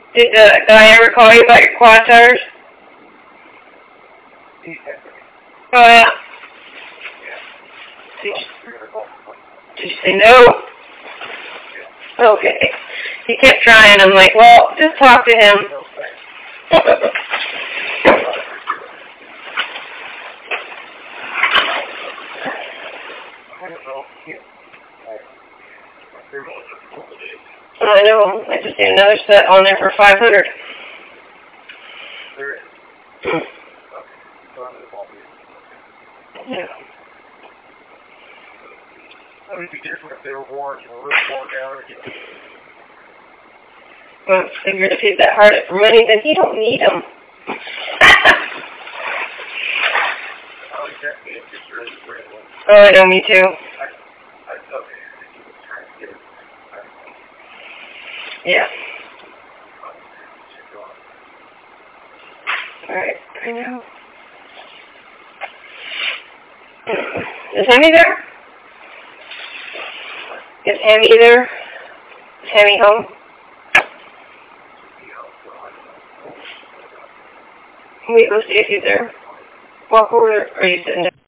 Did I ever call you about your quad tires? Oh, yeah. Did you say no? Okay. He kept trying. I'm like, well, just talk to him. I know. I just need another set on there for 500. Yeah. That would be different if they were worn and ripped down again. Well, I figured if he's that hard at money, then he don't need them. Oh, I know, me too. Yeah. Alright. Is Hammy there? Is Hammy there? Is Hammy home? Wait, let's see if he's there. Walk over there. Are you sitting down?